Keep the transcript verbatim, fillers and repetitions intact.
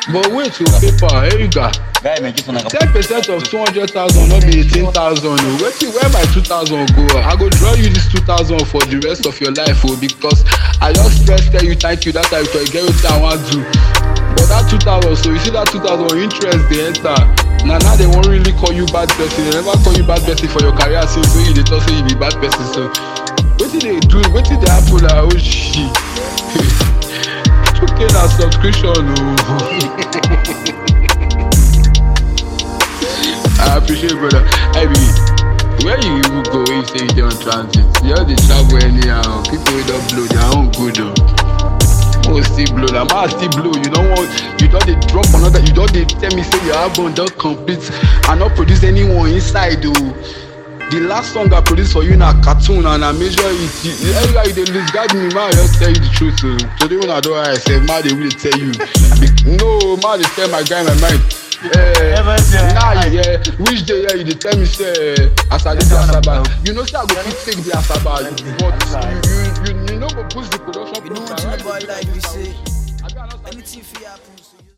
But wait to paper, here you go. Guy, make it on a ten percent of two hundred thousand, not be eighteen thousand. Oh. Wait till where my two thousand go? I go draw you this two thousand for the rest of your life, oh, because I just stress tell you thank you. That's how you get what I want to do. But that two thousand, so you see that two thousand interest they enter. Now now they won't really call you bad person. They never call you bad person for your career since so you they talk say you be bad person. So what did they do? What did they happen? Like, oh shit. Okay, na subscription. Oh. I appreciate it, brother. I mean, where you even go when you say you dey on transit? You just dey travel anyhow. People wey don blow their own good oh. Oh, still blow. Na man still blow. You don't want. You don't dey drop another. You don't dey tell me say your album don complete and not produce anyone inside oh. The last song I produced for you na cartoon and I measure it. Every guy you dey lose guard me, man. I just tell you the truth oh. Today when I don I say, man, they really tell you. No, man, they tell my guy in my mind. Eh, nah, yeah. Which day yeah, you dey tell me say as I dey do Asaba. You know say I go fit take the Asaba, but you you you you no go push the production. You know what you about like we say. Anything fit happen.